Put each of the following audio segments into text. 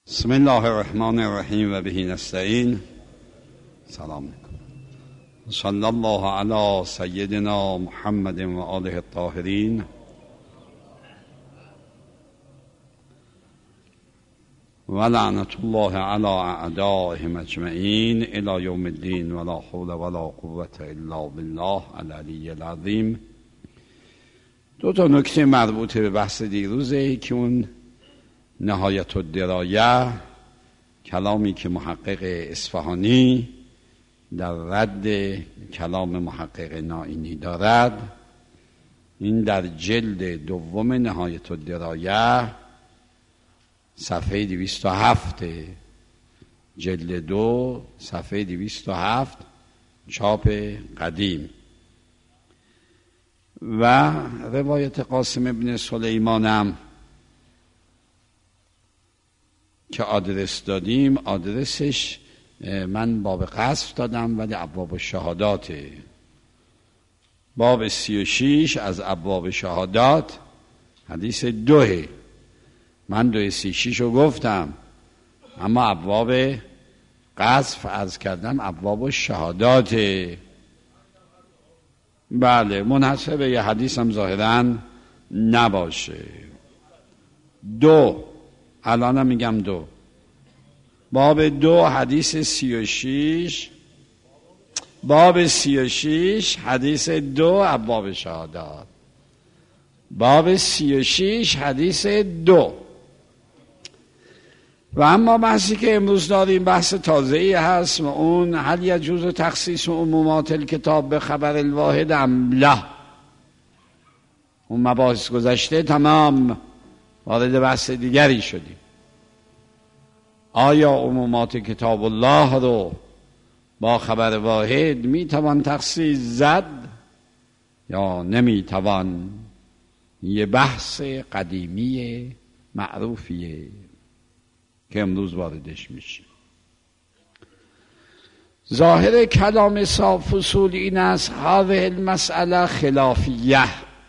بسم الله الرحمن الرحیم و به نستعین. سلام علیکم. صلی الله علی سیدنا محمد و آله الطاهرین. و لعنت الله علی اعدائهم اجمعین الی یوم الدین و لا حول ولا قوة الا بالله العلی العظیم. دو تا نکته مربوط به بحث دیروزه که اون نهایت الدرایه، کلامی که محقق اصفهانی در رد کلام محقق نائینی دارد، این در جلد دوم نهایت الدرایه صفحه 207، جلد 2 صفحه 207 چاپ قدیم. و روایت قاسم ابن سلیمانم که آدرس دادیم، آدرسش من باب قذف دادم ولی ابواب شهاداته. باب 36 از ابواب شهادات حدیث 2. من 236 رو گفتم، اما ابواب قذف عرض کردم ابواب شهاداته. بله، منحصر به یه حدیث هم ظاهراً نباشه. 2 الان میگم 2 باب 2 حدیث 36، باب 36 حدیث 2 ابواب شهادات، باب 36 حدیث 2. و اما بحثی که امروز داریم بحث تازه‌ای هست و اون هل یجوز تخصیص عمومات الکتاب به خبر الواحد ام لا. اون مباحث گذشته تمام وارد بحث دیگری شدیم. آیا عمومات کتاب الله رو با خبر واحد میتوان تخصیص زد یا نمیتوان؟ یه بحث قدیمی معروفیه که امروز واردش میشه. ظاهر کلام صاحب فصول این است هذه المسئله خلافیه،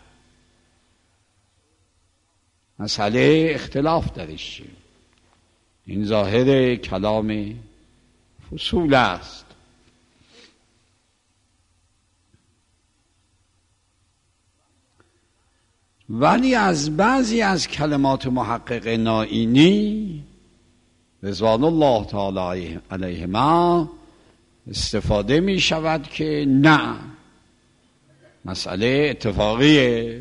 مسئله اختلاف درش. این ظاهر کلام فصول است. ولی از بعضی از کلمات محقق نائینی رضوان الله تعالی علیهما استفاده می شود که نه، مسئله اتفاقیه.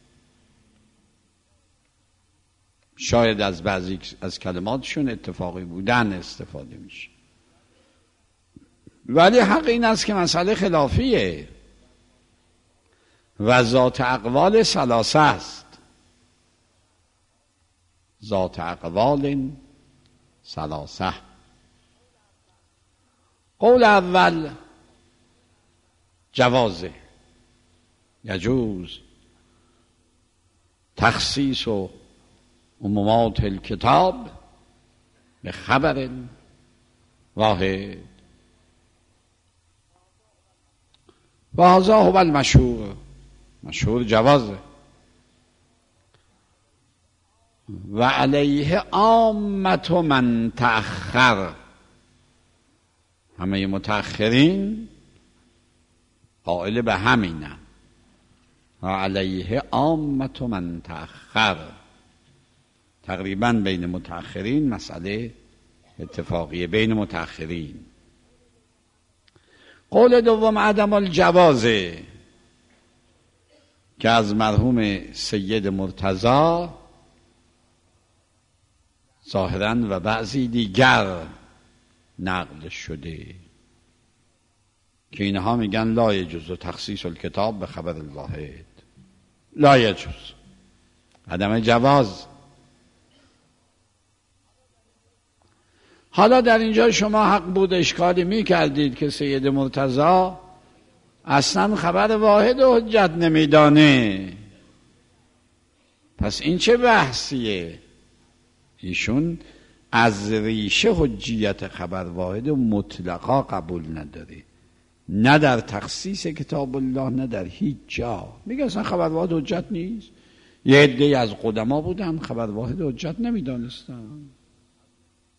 شاید از بعضی از کلماتشون اتفاقی بودن استفاده میشه، ولی حق این است که مسئله خلافیه و ذات اقوال ثلاثه است. ذات اقوال ثلاثه. قول اول جوازه، یجوز تخصیص و عمومات الکتاب به خبر واحد و هذا هو المشهور. مشهور جوازه و علیه عامة من تأخر. همه متأخرین قائل به همینن. و علیه عامة من تأخر، تقریبا بین متأخرین مسئله اتفاقیه بین متأخرین. قول دوم عدم الجوازه که از مرحوم سید مرتضی ظاهراً و بعضی دیگر نقل شده که اینها میگن لا یجوز تخصیص الکتاب به خبر الواحد. لا یجوز، عدم جواز. حالا در اینجا شما حق بود اشکالی می کردید که سید مرتضی اصلا خبر واحد و حجت نمیدانه، پس این چه بحثیه؟ ایشون از ریشه حجیت خبر واحد و مطلقا قبول نداره، نه در تخصیص کتاب الله نه در هیچ جا. میگه اصلا خبر واحد حجت نیست. یه عده‌ای از قدما بودن خبر واحد حجت نمیدانستن.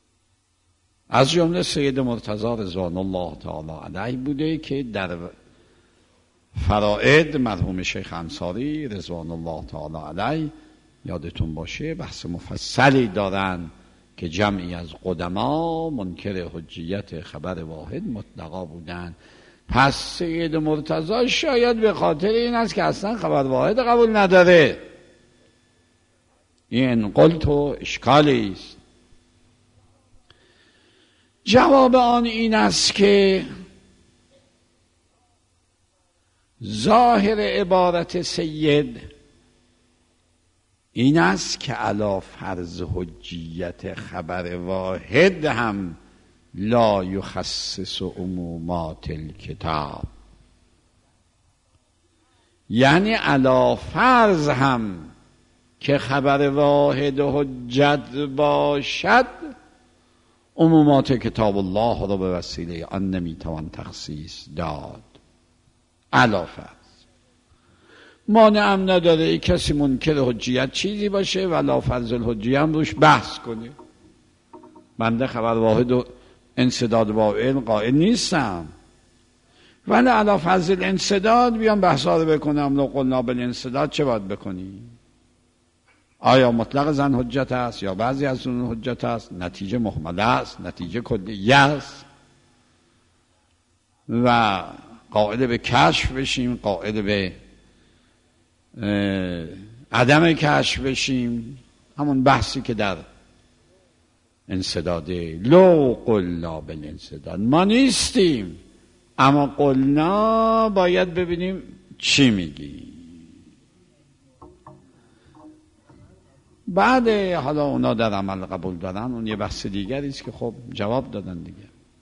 از جمله سید مرتضی رضوان الله تعالی علیه بوده که در فرائد مرحوم شیخ انصاری رضوان الله تعالی علیه یادتون باشه بحث مفصلی دارن که جمعی از قدما منکر حجیت خبر واحد مطلقا بودن. پس سید مرتضی شاید به خاطر این است که اصلا خبر واحد قبول نداره. این قلت و اشکالی است. جواب آن این است که ظاهر عبارت سید این است که علی فرض حجیت خبر واحد هم لا یخصص عمومات الکتاب، یعنی علی فرض هم که خبر واحد حجت باشد عمومات کتاب الله را به وسیله آن نمیتوان تخصیص داد. علی فرض مانعم نداره کسی منکر حجیت چیزی باشه ولا فرض الحجیه هم روش بحث کنه. بنده خبر واحد و انسداد با علم قائل نیستم، ولی علی فرض الانسداد بیام بحثا رو بکنم. لو قلنا بالانسداد چه باید بکنی؟ آیا مطلق زن حجت است یا بعضی از اون حجت است؟ نتیجه محمله است، نتیجه کلیه است و قائل به کشف بشیم، قائل به عدم کشف بشیم. همون بحثی که در انسداده. لو قلنا بالانسداد ما نیستیم، اما قلنا باید ببینیم چی میگی. بعد حالا اونا در عمل قبول دارن اون یه بحث دیگری است که خب جواب دادن دیگه.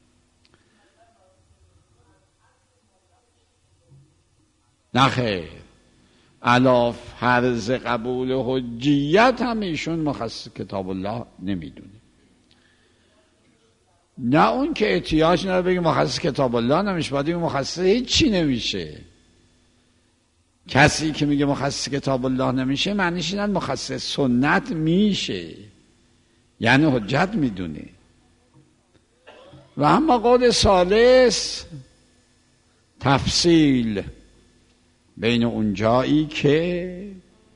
نخیر، علی فرض قبول حجیت هم ایشون مخصص کتاب الله نمیدونه. نه اون که احتیاج نداره بگه مخصص کتاب الله نمیشه، باید بگه مخصص هیچی نمیشه. کسی که میگه مخصص کتاب الله نمیشه معنیش اینه مخصص سنت میشه، یعنی حجت میدونه. و اما قول ثالث تفصیل بین اون جایی که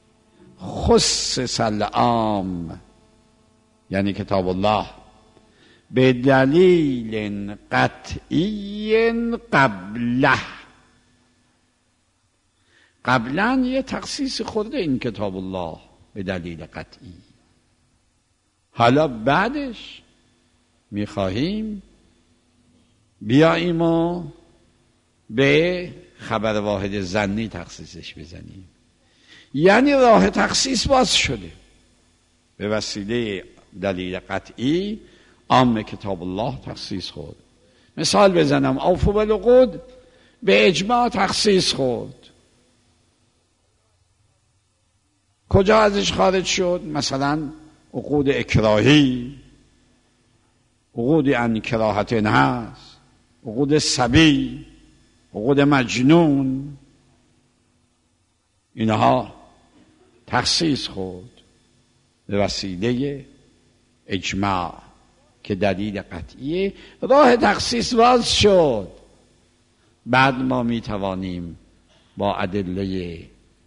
خصص العام یعنی کتاب الله به دلیل قطعی قبلا یه تخصیص خورده این کتاب الله به دلیل قطعی، حالا بعدش میخواهیم بیاییم و به خبر واحد ظنی تخصیصش بزنیم. یعنی راه تخصیص باز شده به وسیله دلیل قطعی. عام کتاب الله تخصیص خورد. مثال بزنم، اوفوا بالعقود به اجماع تخصیص خورد. کجا ازش خارج شد؟ مثلا عقود اکراهی، عقود عن کراهت هست، عقود صبی، عقود مجنون، اینها تخصیص خورد به وسیله اجماع که دلیل قطعیه. راه تخصیص باز شد. بعد ما می توانیم با ادله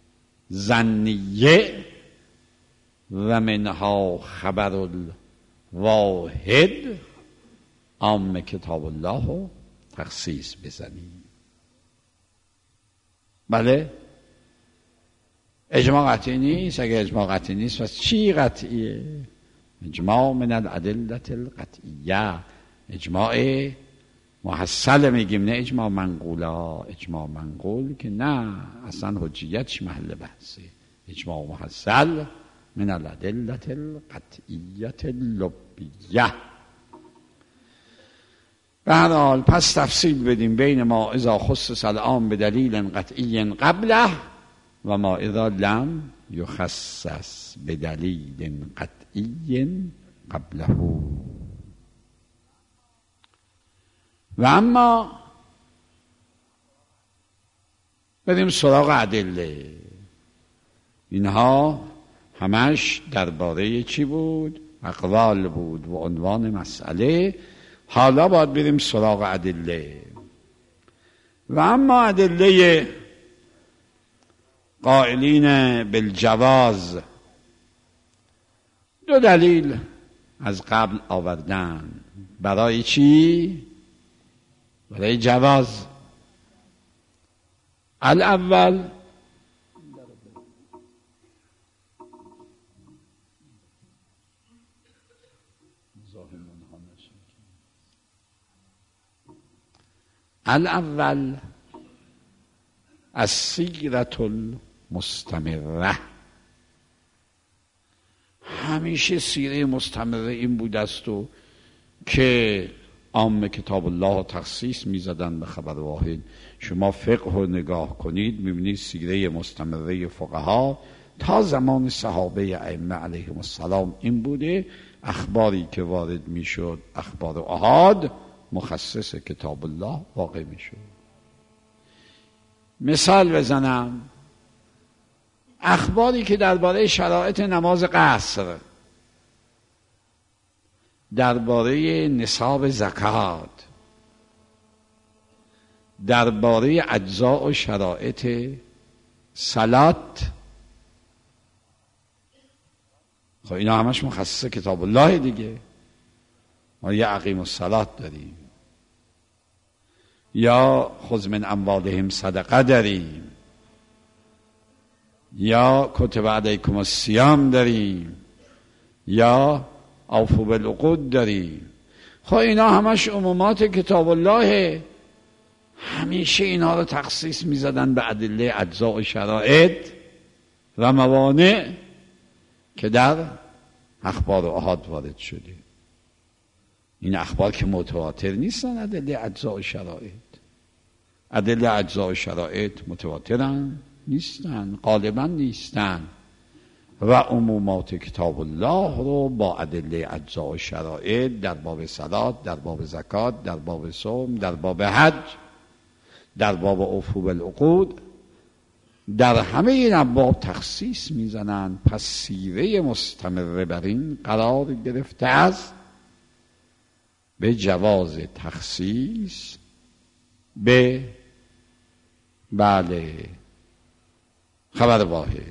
ظنیه و منها خبر الواحد عام کتاب الله رو تخصیص بزنیم. بله، اجماع قطعی نیست. اگر اجماع قطعی نیست پس چی قطعیه؟ اجماع من الادله القطعیه، اجماع محصل میگیم، نه اجماع منقولا. اجماع منقول که نه، اصلا حجیتش محل بحثه. اجماع محصل من الادله القطعیه اللبیه. به هر حال پس تفصیل بدیم بین ما اذا خصص العام به دلیل قطعی قبله و ما اذا لم یخصص به دلیل قطعی قبله. و اما بریم سراغ ادله. اینها همش درباره چی بود؟ اقوال بود و عنوان مسئله. حالا باید بریم سراغ ادله. و اما ادله قائلین بالجواز، دو دلیل از قبل آوردن. برای چی؟ برای جواز. الاول السیرة المستمره. همیشه سیره مستمره این بوده است و که عام کتاب الله تخصیص میزدن به خبر واحد. شما فقه رو نگاه کنید میبینید سیره مستمره فقها تا زمان صحابه ائمه علیهم السلام این بوده. اخباری که وارد میشد اخبار احاد مخصص کتاب الله واقع میشد. مثال بزنم، اخباری که درباره شرایط نماز قصر، درباره نصاب زکات، درباره اجزاء و شرایط صلات، خب اینا همش مخصص کتاب الله دیگه. ما یه اقیم الصلات داریم، یا خذ من اموالهم صدقه داریم، یا کتب علیکم الصیام داریم، یا اوفوا بالعقود داریم. خب اینا همش عمومات کتاب الله. همیشه اینا رو تخصیص میزدن به ادله اجزاء و شرایط و موانع که در اخبار احاد وارد شده. این اخبار که متواتر نیستن، ادله اجزاء و شرایط. ادله اجزاء و شرایط متواترن نیستن، غالبا نیستن. و عمومات کتاب الله رو با ادله اجزاء و شرایط در باب صلات، در باب زکات، در باب صوم، در باب حج، در باب اوفوا بالعقود، در همه این ابواب تخصیص میزنن. پس سیره مستمره بر این قرار گرفته است به جواز تخصیص به بله خبر واحد.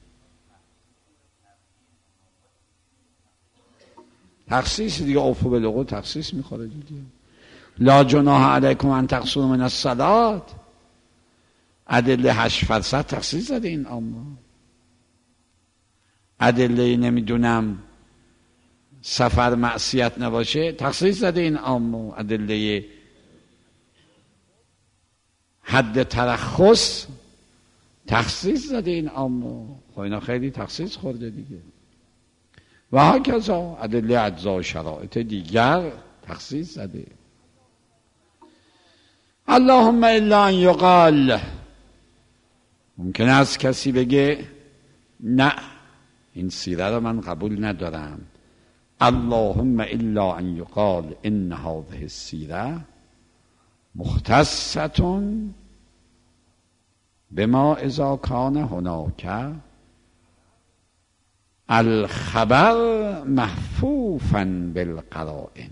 تخصیص دیگه اوفوا بالعقود تخصیص میخوره دیگه. لا جناح علیکم ان تقصروا من الصلات، ادله 8% تخصیص داده این. اما ادله نمیدونم سفر معصیت نباشه تخصیص داده این. اما ادله حد ترخص تخصیص داده این. اما خب اینا خیلی تخصیص خورده دیگه. و هکذا ادله اجزاء و شرایط دیگر تخصیص داده. اللهم الا ان یقال، ممکن است کسی بگه نه این سیره رو من قبول ندارم. اللهم الا ان یقال ان هذه السیره مختصة بما اذا کان هناک الخبر محفوفا بالقرائن.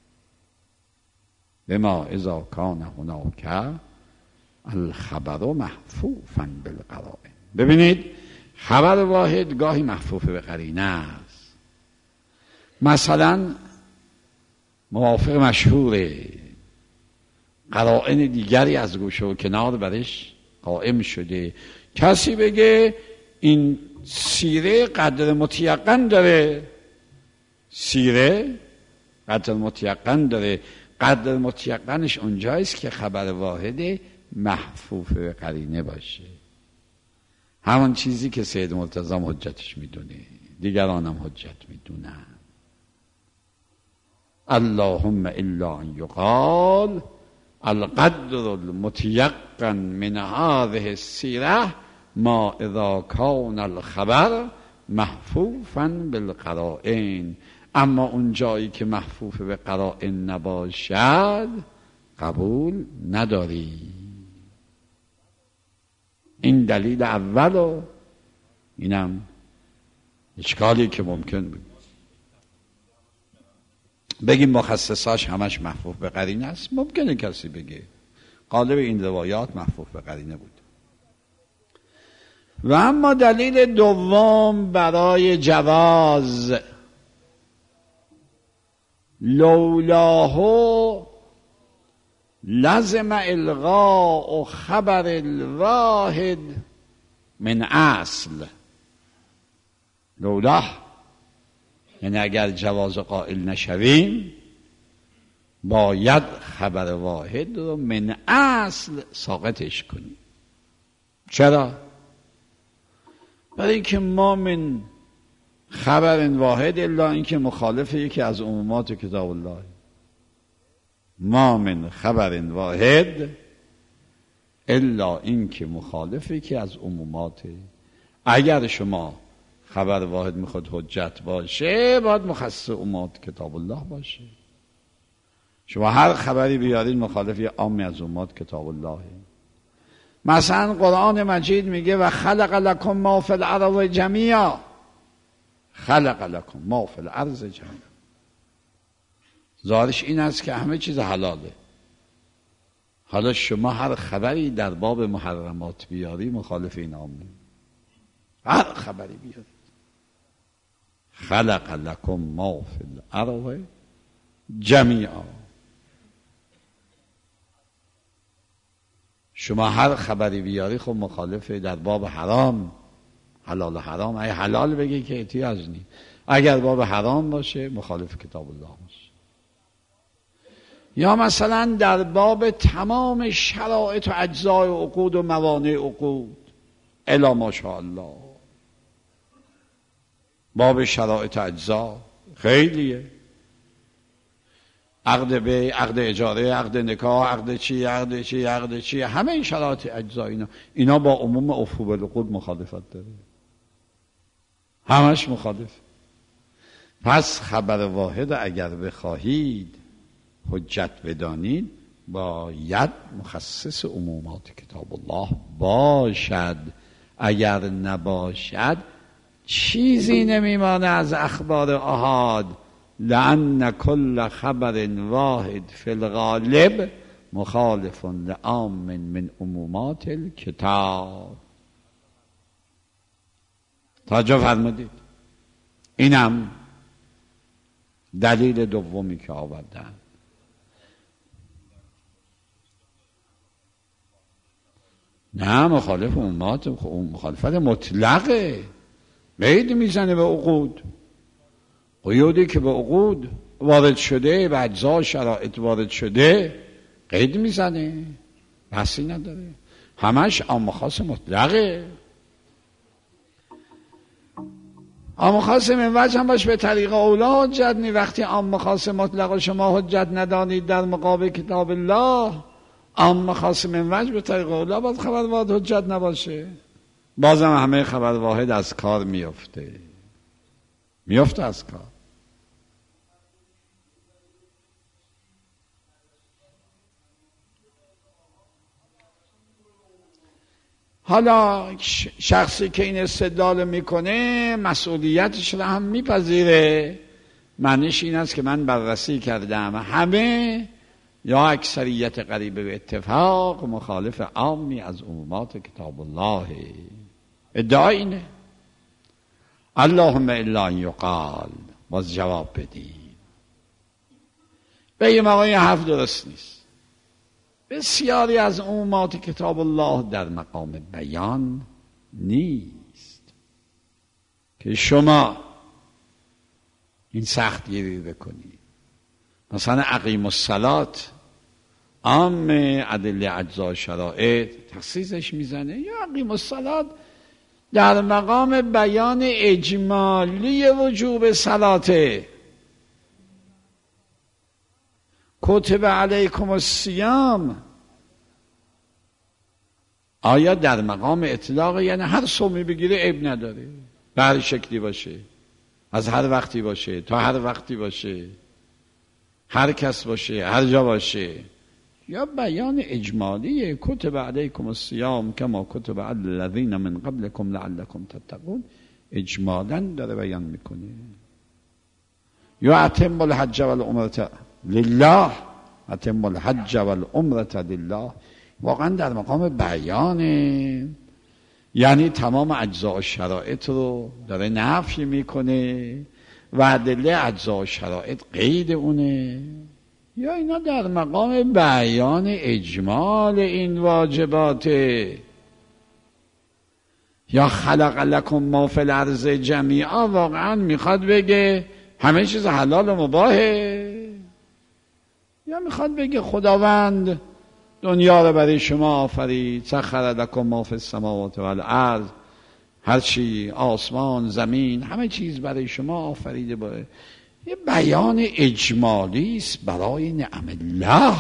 بما اذا کان هناک الخبر محفوفا بالقرائن. ببینید خبر واحد گاهی محفوف به قرینه است. مثلا موافق مشهوره، قرائن دیگری از گوشه و کنار برش قائم شده. کسی بگه این سیره قدر متیقن داره، سیره قدر متیقن داره. قدر متیقنش اونجایست که خبر واحد محفوف به قرینه باشه. همون چیزی که سید مرتضی حجتش میدونه، دیگران هم حجت میدونن. اللهم الا ان یقال القدر المتيقن من هذه السيرة ما اذا كان الخبر محفوفا بالقرائن. اما اون جایی که محفوف به قرائن نباشد قبول نداری. این دلیل اول و اینم اشکالی که ممکن بود. بگیم مخصصاش همش محفوظ به قرینه است، ممکنه کسی بگه. غالب این روایات محفوظ به قرینه بود. و اما دلیل دوم برای جواز، لولاه لزم الغاء خبر الواحد من اصل. لولاه یعنی اگر جواز قائل نشویم باید خبر واحد رو من اصل ساقطش کنیم. چرا؟ برای اینکه ما من خبر واحد الا اینکه مخالف یکی از عمومات کتاب الله، ما من خبر واحد الا اینکه مخالف یکی از عمومات. اگر شما خبر واحد میخواد حجت باشه باید مخصص عمومات کتاب الله باشه. شما هر خبری بیارید مخالف یه عامی از عمومات کتاب الله. مثلا قرآن مجید میگه و خلق لکم ما فی الارض جمیعا، خلق لکم ما فی الارض جمیعا، ظاهرش این است که همه چیز حلاله. حالا شما هر خبری در باب محرمات بیاری مخالف این عامه، هر خبری بیاری. خلق لکم ما فی الارض جمیعا، شما هر خبری بیاری خب مخالفه در باب حرام، حلال و حرام. اگه حلال بگی که احتیاج نیست، اگر باب حرام باشه مخالف کتاب الله باشه. یا مثلا در باب تمام شرایط و اجزای و عقود و موانع عقود الا ماشاءالله، باب شرایط اجزا خیلیه، عقد بیع، عقد اجاره، عقد نکاح، عقد چی، عقد چی، عقد چی، همه این شرایط اجزا اینا با عموم عفو بالعقود مخالفت داره، همش مخالف. پس خبر واحد اگر بخواهید حجت بدانید باید مخصص عمومات کتاب الله باشد. اگر نباشد چیزی نمیمانه از اخبار آحاد، لأن كل خبر واحد في الغالب مخالف لعام من عمومات الكتاب. توجه فرمودید؟ اینم دلیل دومی که آوردن. نه مخالف عمومات، مخالفت مطلقه، قید میزنه به عقود. قیودی که به عقود وارد شده، به اجزا شرایط وارد شده قید میزنه، بحثی نداره، همش عام خاص مطلقه. عام خاص من وجه هم باش به طریق اولا حجت نی. وقتی عام خاص مطلق شما حجت ندانید در مقابل کتاب الله، عام خاص من وجه به طریق اولا باید خبر واحد حجت نباشه. بازم همه خبر واحد از کار میفته از کار. حالا شخصی که این استدلال میکنه مسئولیتش رو هم میپذیره. معنیش این است که من بررسی کردم همه یا اکثریت قریب به اتفاق مخالف عامی از عمومات کتاب الله. ادعا اینه. اللهم الا ان یقال، باز جواب بدیم. بگیم آقا این حرف درست نیست. بسیاری از عمومات کتاب الله در مقام بیان نیست که شما این سختگیری بکنید. مثلا اقیم الصلات عام ادله اجزا شرایط تخصیصش میزنه، یا اقیم الصلات در مقام بیان اجمالی وجوب صلاته. کتب علیکم الصیام آیا در مقام اطلاق، یعنی هر صومی بگیره عیب نداره، به هر شکلی باشه، از هر وقتی باشه تا هر وقتی باشه، هر کس باشه، هر جا باشه، یا بیان اجمالی کتب علیکم الصیام کما کتب علی الذین من قبلکم لعلکم تتقون، اجمالاً داره بیان میکنه. یا اتم الحج والعمرة لله، اتم الحج والعمرة لله، واقعا در مقام بیانه، یعنی تمام اجزا و شرایط رو داره نفی میکنه و ادله اجزا و شرایط قید اونه، یا اینا در مقام بیان اجمال این واجباته، یا خلق لکم ما فی الارض جمیعا واقعا میخواد بگه همه چیز حلال و مباهه، یا میخواد بگه خداوند دنیا رو برای شما آفرید، سخر لکم ما فی السماوات والارض، هر چی آسمان زمین همه چیز برای شما آفریده باشه. یه بیان اجمالی است برای نعم الله.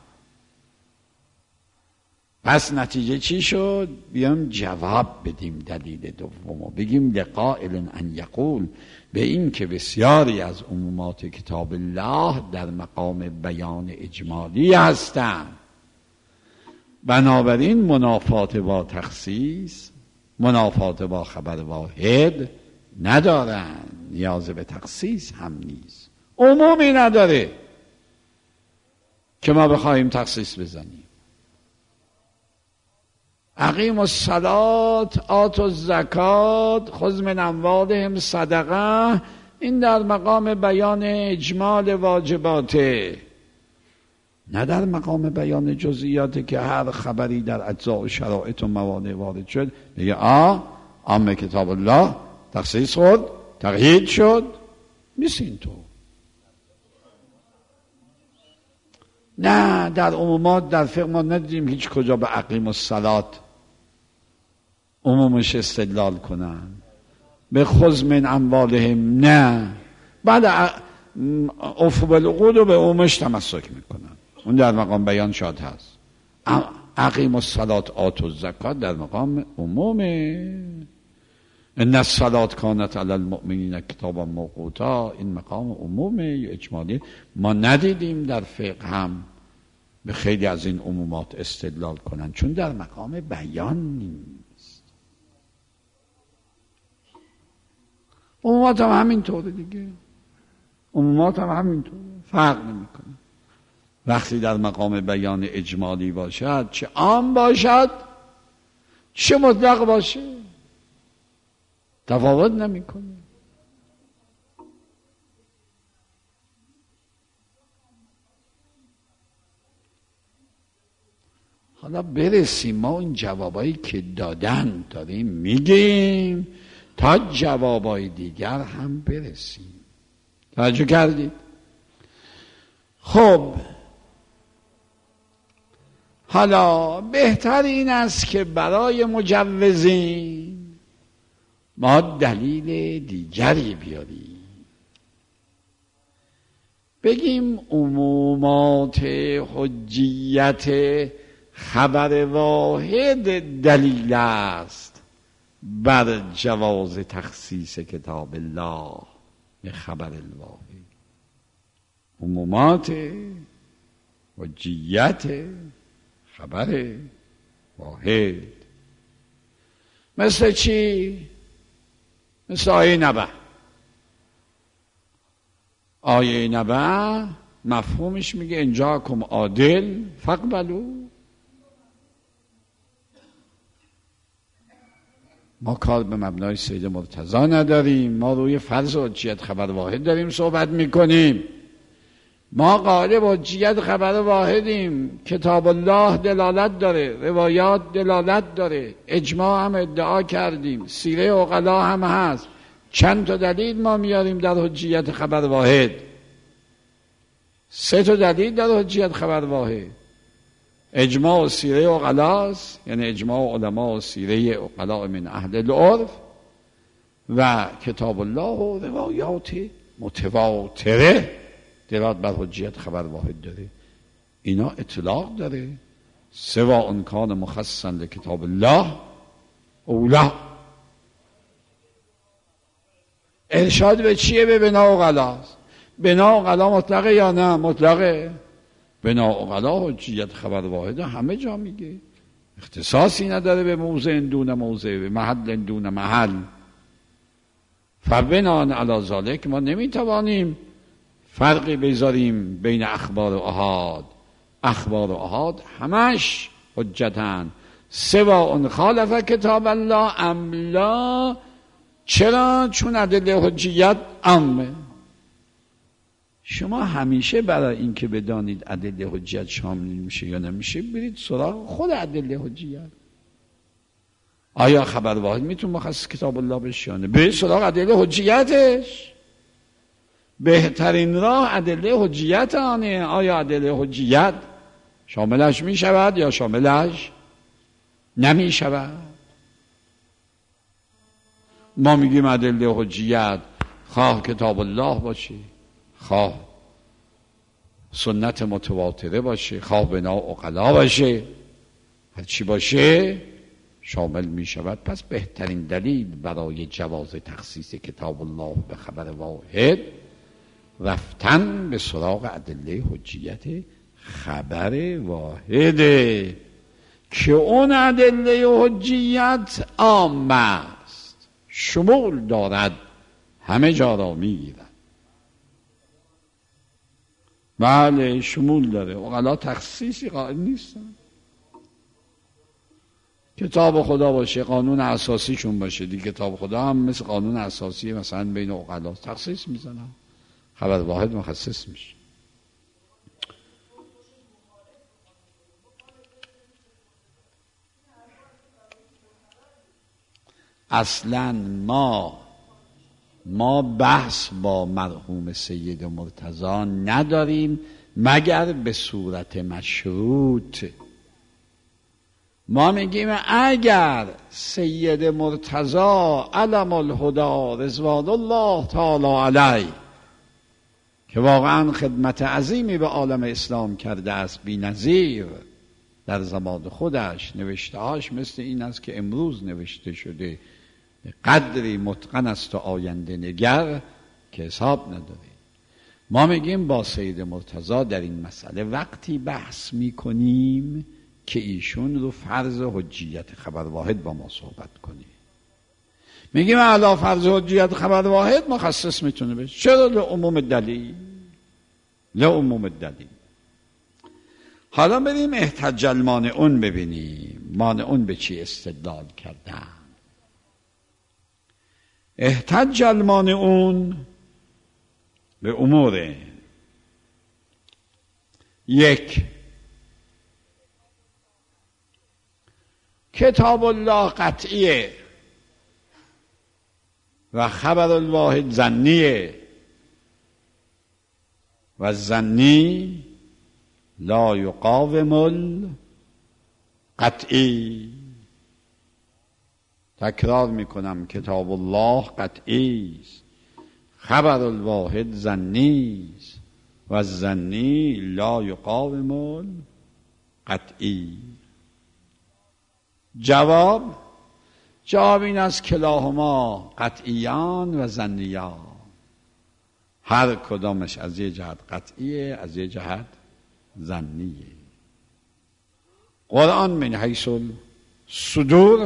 پس نتیجه چی شد؟ بیام جواب بدیم دلیل دومو، بگیم لقائل ان یقول، به این که بسیاری از عمومات کتاب الله در مقام بیان اجمالی هستند، بنابراین منافات با تخصیص، منافات با خبر واحد ندارند، نیاز به تخصیص هم نیست، عمومی نداره که ما بخواهیم تخصیص بزنیم. اقیموا الصلاة آتوا الزکات خذ من اموالهم صدقه، این در مقام بیان اجمال واجباته، نه در مقام بیان جزئیاته که هر خبری در اجزا و شرایط و موانع وارد شد بگه عام کتاب الله تخصیص خود تقیید شد. نیست اینطور. نه، در عمومات در فقه ما ندیدیم هیچ کجا به اقیم الصلاة عمومش استدلال کنن، به خذ من اموالهم نه، بعد عفو بالعقود رو به عمومش تمسک میکنن، اون در مقام بیان شاد هست. اقیم الصلاة آتوا الزکات در مقام عمومه، ان الصلاة کانت علی المؤمنین کتابا موقوتا، این مقام عمومه اجمالی. ما ندیدیم در فقه هم به خیلی از این عمومات استدلال کنن، چون در مقام بیان نیست. عمومات هم همینطوره دیگه، عمومات هم همینطوره، فرق نمیکنه. وقتی در مقام بیان اجمالی باشد، چه عام باشد چه مطلق باشه، تفاوت نمیکنه. حالا برسیم، ما این جوابایی که دادن داریم میگیم تا جوابای دیگر هم برسیم. توجه کردید؟ خب حالا بهتر این است که برای مجوزین ما دلیل دیگری بیاریم، بگیم عمومات حجیت خبر واحد دلیل است بر جواز تخصیص کتاب الله به خبر الواحد. عمومات حجیت خبر واحد مثل چی؟ مثل آیه نبأ. آیه نبأ مفهومش میگه ان جاءکم عادل فاقبلوا. ما کار به مبنای سید مرتضی نداریم، ما روی فرض حجیت خبر واحد داریم صحبت میکنیم. ما قائل حجیت خبر واحدیم، کتاب الله دلالت داره، روایات دلالت داره، اجماع هم ادعا کردیم، سیره عقلا هم هست. چند تا دلیل ما میاریم در حجیت خبر واحد؟ 3 تا دلیل در حجیت خبر واحد. اجماع و سیره عقلاست، یعنی اجماع علما و سیره عقلا من اهل العرف، و کتاب الله و روایات متواتره دلالت بر حجیت خبر واحد داره. اینا اطلاق داره، سواء کان مخصصا لکتاب الله او لا. ارشاد به چیه؟ به بنا عقلاست. بنا عقلا مطلقه یا نه؟ مطلقه. بنا عقلا حجیت خبر واحد همه جا میگه، اختصاصی نداره به موضع دون موضع، به محل دون محل. فبناء علی ذلک ما نمیتوانیم فرقی بذاریم بین اخبار و احاد. اخبار و احاد همش حجتن، سواء خالف کتاب الله ام لا. چرا؟ چون ادله حجیت عامه. شما همیشه برای اینکه بدانید ادله حجیت شامل میشه یا نمیشه برید سراغ خود ادله حجیت. آیا خبر واحد میتونه مخصص کتاب الله بشه یا نه؟ برید سراغ ادله حجیتش. بهترین راه ادله حجیت آنه. آیا ادله حجیت شاملش میشود یا شاملش نمیشود؟ ما میگیم ادله حجیت خواه کتاب الله باشه، خواه سنت متواتره باشه، خواه بنا عقلا باشه، هر چی باشه شامل می شود. پس بهترین دلیل برای جواز تخصیص کتاب الله به خبر واحد رفتن به سراغ ادله حجیت خبر واحده که اون ادله حجیت عام است، شمول دارد، همه جا را می گیرد. بله شمول داره. عقلا تخصیصی قائل نیستن. کتاب خدا باشه، قانون اساسیشون باشه دیگه. کتاب خدا هم مثل قانون اساسی مثلا بین عقلا تخصیص میزنن، خبر واحد مخصص میشه. اصلا ما بحث با مرحوم سید مرتضی نداریم مگر به صورت مشروط. ما میگیم اگر سید مرتضی علم الهدی رضوان الله تعالی علیه که واقعا خدمت عظیمی به عالم اسلام کرده است بی‌نظیر در زمان خودش، نوشتهاش مثل این است که امروز نوشته شده، قدری متقن است و آینده نگر که حساب نداره. ما میگیم با سید مرتضی در این مسئله وقتی بحث میکنیم که ایشون رو فرض حجیت خبر واحد با ما صحبت کنیم. میگیم علا فرض حجیت خبر واحد مخصص میتونه بشه. چرا؟ لعموم دلیل. لعموم دلیل. حالا بریم احتج المانعون ببینیم. مانعون به چی استدلال کردن؟ احتج المانعون به امور: یک، کتاب الله قطعیه و خبر الواحد ظنیه و ظنی لا یقاوم القطعی. تکرار میکنم، کتاب الله قطعی است، خبر الواحد ظنی است و ظنی لا یقاوم القطعی. جواب این است کلاهما قطعیان و ظنیان، هر کدامش از یه جهت قطعیه از یه جهت ظنیه. قرآن من حیث الصدور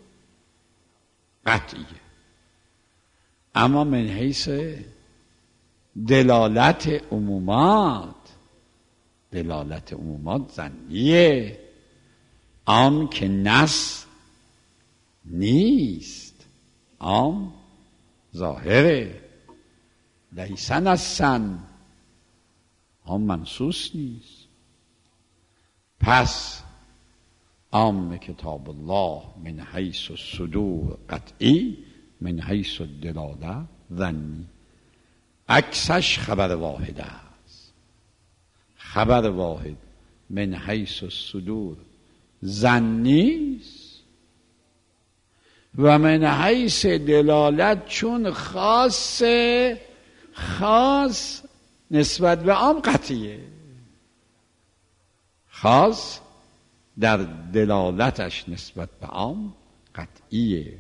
قطعیه، اما من حیث دلالت عمومات ظنیه. آن که نص نیست، آن ظاهره. لیس نصن، آن منصوص نیست. پس عام کتاب الله من حیث الصدور قطعی، من حیث الدلاله ظنی. عکسش خبر واحد است. خبر واحد من حیث الصدور ظنی است و من حیث دلالت چون خاص نسبت به عام قطعیه. خاص در دلالتش نسبت به عام قطعیه.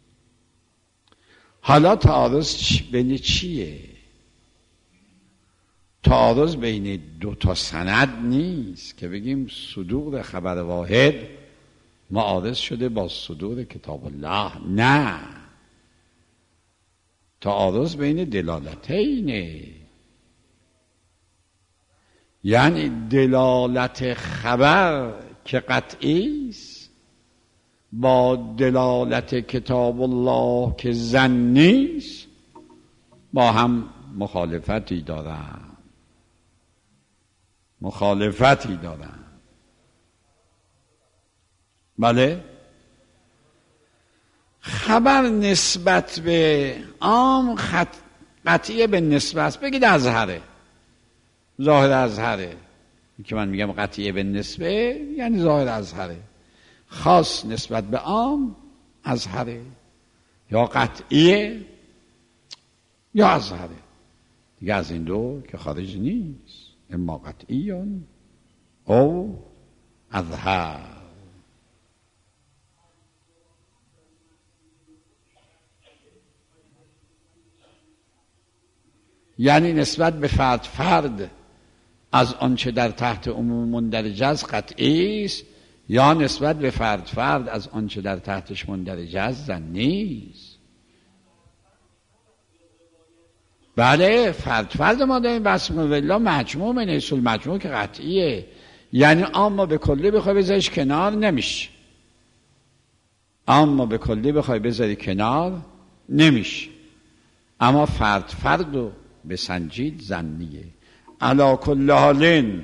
حالا تعارض بین چیه؟ تعارض بین دو تا سند نیست که بگیم صدور خبر واحد معارض شده با صدور کتاب الله. نه، تعارض بین دلالتینه. یعنی دلالت خبر که قطعی است با دلالت کتاب الله که ظنی است با هم مخالفتی دارند. بله، خبر نسبت به عام قطعی به نسبت، بگید ازهره، ظاهر ازهره. که من میگم قطعی به نسبه یعنی ظاهر ازهره، خاص نسبت به عام ازهره، یا قطعیه یا ازهره، دیگه از این دو که خارج نیست، اما قطعیون او ازهر. یعنی نسبت به فرد از آنچه در تحت عموم مندرج است قطعی است، یا نسبت به فرد از آنچه در تحتش مندرج است ظنی است. بله، فرد ما داریم بس والله مجموع من اصول مجموع که قطعیه، یعنی اما به کلی بخوای بذاریش کنار نمیشه، اما فرد رو به سنجید ظنیه. علی کل حال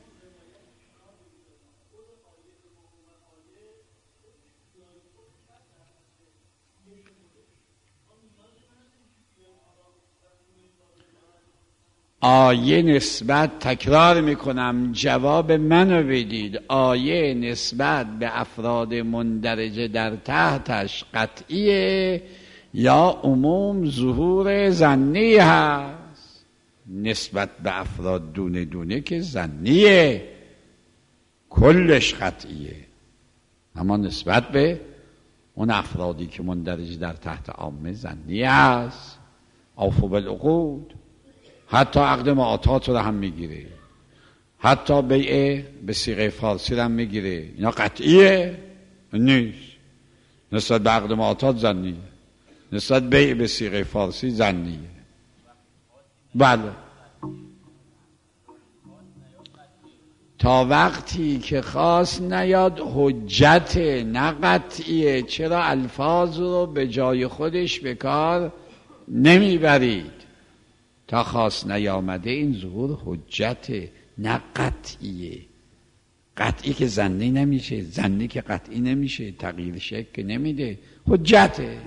آیه نسبت، تکرار میکنم جواب منو بدید، آیه نسبت به افراد مندرجه در تحتش قطعیه یا عموم ظهور ظنی هست؟ نسبت به افراد دونه دونه که ظنیه، کلش قطعیه، اما نسبت به اون افرادی که مندرج در تحت عامه ظنی هست. اوفوا بالعقود، حتی عقد معاطات رو هم میگیره، حتی بیع به صیغه فارسی رو هم میگیره، اینا قطعیه نیست. نسبت به عقد معاطات ظنیه، نسبت بیع به صیغه فارسی ظنیه. بله، تا وقتی که خاص نیاد حجت نه قطعیه. چرا الفاظ رو به جای خودش به کار نمیبرید؟ تا خاص نیامده این ظهور حجت نه قطعیه. قطعی که ظنی نمیشه، ظنی که قطعی نمیشه، تغییر شکل نمیده، حجته.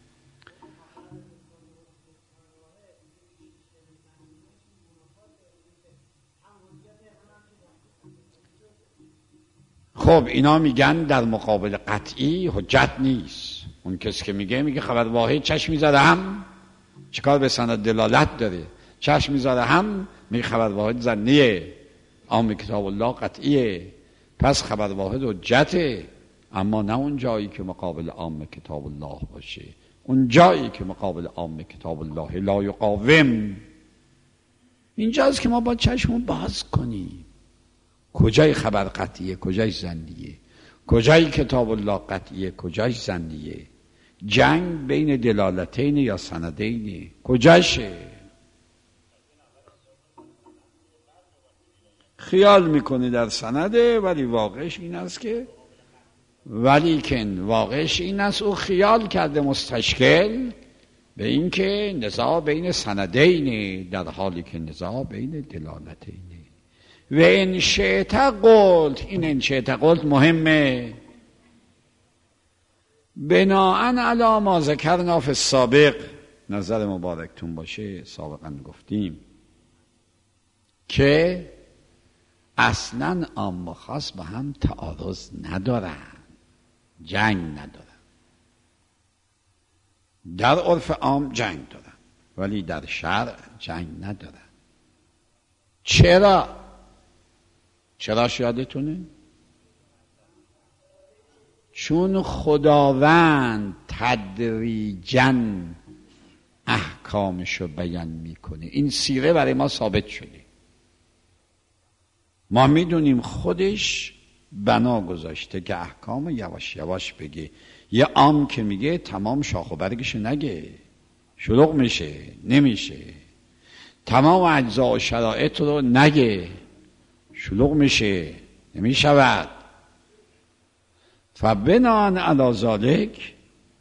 خب اینا میگن در مقابل قطعی حجت نیست. اون کسی که میگه خبر واحد چشم میذاره هم چیکار به سند دلالت داره، چشم میذاره هم میگه خبر واحد ظنیه، عام کتاب الله قطعیه، پس خبر واحد حجته. اما نه اون جایی که مقابل عام کتاب الله باشه، اون جایی که مقابل عام کتاب الله لا یقاوم. اینجاست که ما با چشمون باز کنیم کجای خبر قطعیه، کجای ظنیه، کجای کتاب الله قطعیه، کجای ظنیه، جنگ بین دلالتین یا سندین کجاشه. خیال میکنه در سنده، ولی واقعش این است که واقعش این است او خیال کرده مستشکل به این که نزاع بین سندین، در حالی که نزاع بین دلالتین. و ان شئت قلت، این ان شئت قلت مهمه، بناءً علی ما ذکرنا فی السابق، نظر مبارکتون باشه سابقا گفتیم که اصلاً عام و خاص با هم تعارض ندارن، جنگ ندارن. در عرف عام جنگ دارن ولی در شرع جنگ ندارن. چرا یادتونه؟ چون خداوند تدریجاً احکامشو بیان میکنه. این سیره برای ما ثابت شده، ما میدونیم خودش بنا گذاشته که احکام یواش یواش بگه. یه عام که میگه تمام شاخ و برگش نگه، شلوغ میشه، نمیشه. تمام اجزا و شرایط رو نگه، شلوغ میشه، نمیشود. فبناء علی ذلک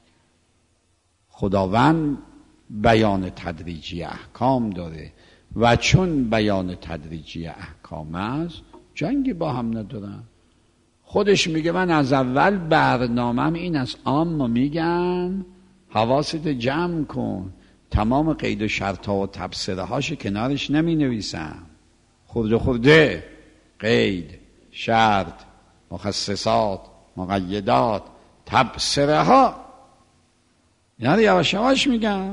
خداوند بیان تدریجی احکام داره و چون بیان تدریجی احکام است جنگی با هم ندارن. خودش میگه من از اول برنامه‌م این است، اما میگم حواست جمع کن، تمام قید و شرط ها و تبصره هاش کنارش نمی نویسم، خورده قید، شرط، مخصصات، مقیدات، تبصره ها، یعنی یواش یواش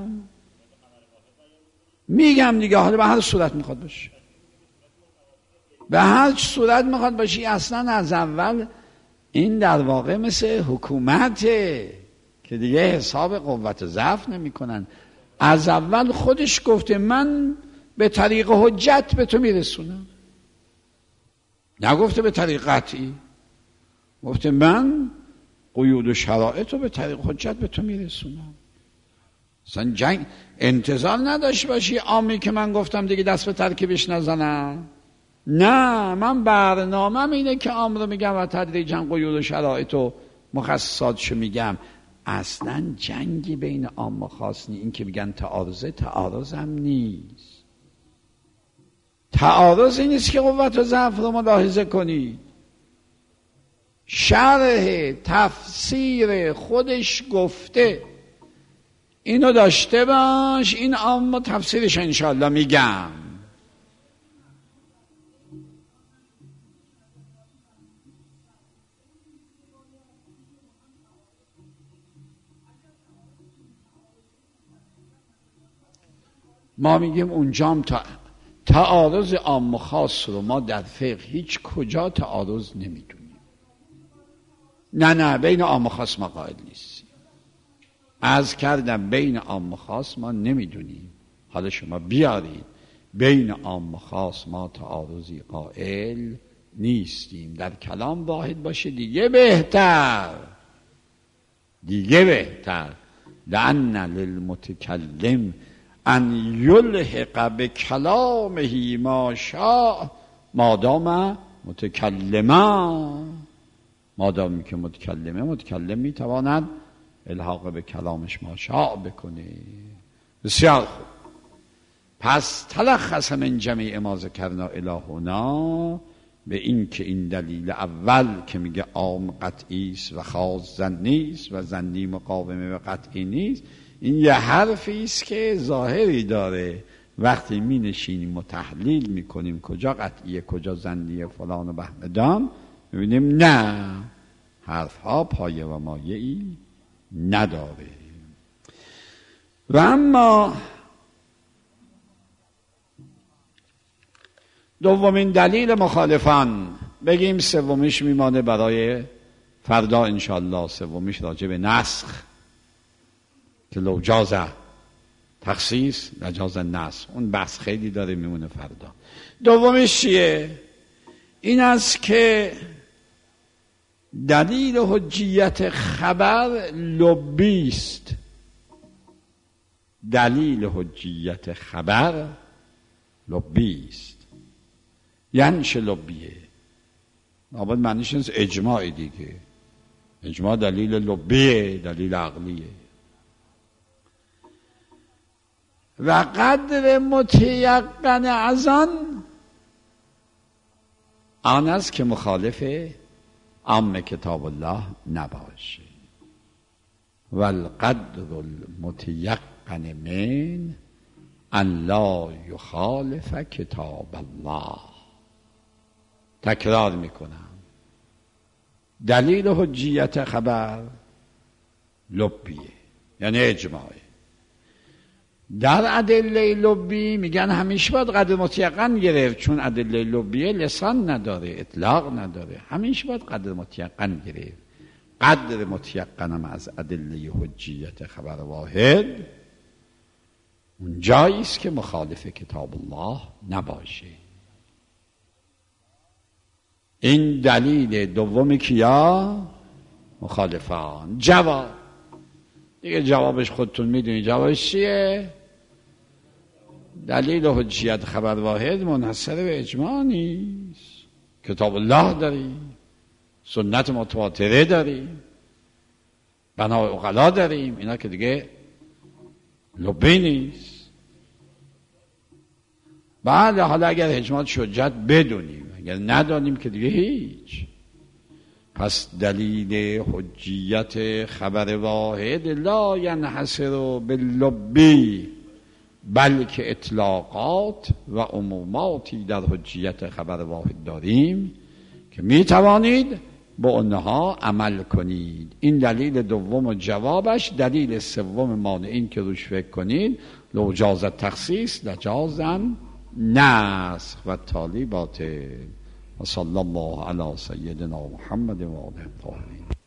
میگم دیگه. حالا به هر صورت میخواد باشه، به هر صورت میخواد باشه. اصلا از اول این در واقع مثل حکومته که دیگه حساب قوت و ضعف نمی کنن. از اول خودش گفته من به طریق حجت به تو میرسونم، نگفته به طریق قطعی، گفته من قیود و شرایط رو به طریق حجت به تو میرسونم. اصلا جنگ انتظار نداشت باشی عامی که من گفتم دیگه دست به ترکیبش نزنم. نه، من برنامه‌م اینه که عام رو میگم و تدریجاً قیود و شرایط و مخصصاتشو میگم. اصلا جنگی بین عام و خاص نیست. این که میگن تعارض هم نیست. تعارض این نیست که قوت و ضعف رو ملاحظه کنی. شرح تفسیر خودش گفته اینو داشته باش، این عام تفسیرش انشاءالله میگم. ما میگیم اونجام تعارض عام و خاص رو ما در فقه هیچ کجا تعارض نمیدونیم. نه بین عام و خاص ما قائل نیستیم. عرض کردم بین عام و خاص ما نمیدونیم. حالا شما بیارید بین عام و خاص ما تعارضی قائل نیستیم. در کلام واحد باشه دیگه بهتر. لأن للمتکلم ان یلحق به کلامه ما شاء مادام متکلما. مادامی که متکلم میتواند الحاق به کلامش ما شاء بکنه. بسیار خوب. پس تلخص من جمیع ما ذکرنا الی هنا به این که این دلیل اول که میگه عام قطعی است و خاص ظنی است و ظنی مقاومه به قطعی نیست، این یه حرفی است که ظاهری داره. وقتی می نشینیم و تحلیل می کنیم کجا قطعیه کجا ظنیه فلان و بهمدان، می بینیم نه، حرفها پایه و مایه‌ای نداره. و اما دومین دلیل مخالفان، بگیم سومیش میمانه برای فردا انشالله. سومیش راجع به نسخ که لو جاز تخصیص لجاز نسخ، اون بحث خیلی داره میمونه فردا. دومش چیه؟ این است که دلیل حجیت خبر لبی است. دلیل حجیت خبر لبی است. یعنی چه لبیه؟ اول معنیش نیست اجماع دیگه. اجماع دلیل لبیه، دلیل عقلیه. و قدر متیقن از آن است که مخالف عام کتاب الله نباشه. والقدر المتیقن من ان لا یخالف کتاب الله. تکرار میکنم، دلیل حجیت خبر لبیه، یعنی اجماعه. در ادله لبی میگن همیشه باید قدر متیقن گرفت، چون ادله لبیه لسان نداره، اطلاق نداره، همیشه باید قدر متیقن گرفت. قدر متیقنم از ادله حجیت خبر واحد اون جایی است که مخالف کتاب الله نباشه. این دلیل دوم کیا؟ مخالفان. جواب دیگه جوابش خودتون میدونی جوابش چیه؟ دلیل حجیت خبر واحد منحصر به اجماع نیست. کتاب الله داریم، سنت متواتره داریم، بنای عقلا داریم، اینا که دیگه لبی نیست. بله حالا اگر اجماع شجت بدونیم، اگر ندانیم که دیگه هیچ. پس دلیل حجیت خبر واحد لا ینحصر باللبی، بلکه اطلاقات و عموماتی در حجیت خبر واحد داریم که می توانید با اونها عمل کنید. این دلیل دوم و جوابش. دلیل سوم مانع این که روش فکر کنید لو جاز تخصیص لجازن نسخ و تالی باطل. و صلی الله علی سیدنا محمد و آله الطاهرین.